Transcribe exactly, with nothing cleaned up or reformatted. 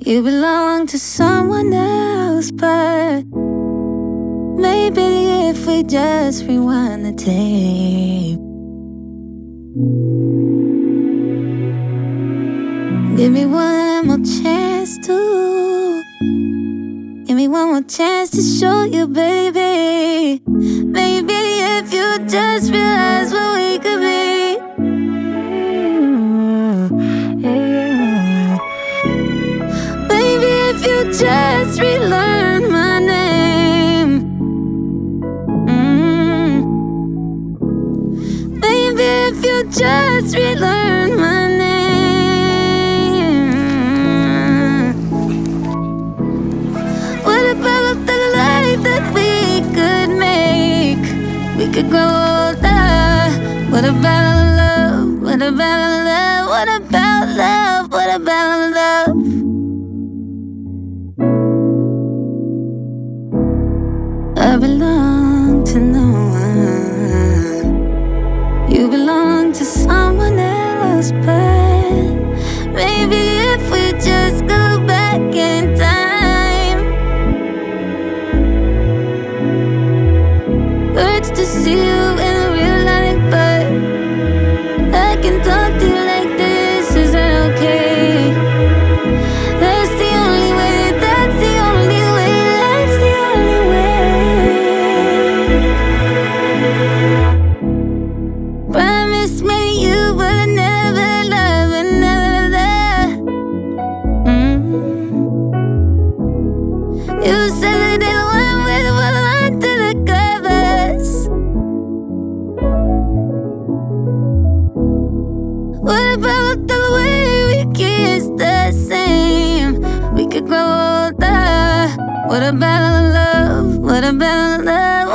You belong to someone else, but maybe if we just rewind the tape, give me one more chance to, give me one more chance to show you, baby. Maybe if you just realize what we could be. Maybe if you just relearn my name. mm. Maybe if you just relearn my name. What about the life that we could make? We could grow older. What about love? What about love? What about love? What about love? I belong to no one. You belong to someone else, but maybe if we just go back in time, hurts to see you in a real life, but I can talk to you like this. Is that okay? That's the only way. That's the only way. That's the only way. Promise me you will never love another. mm. You said that they went with one under the covers. What about the way we kiss the same? We could grow older. What about love? What about love?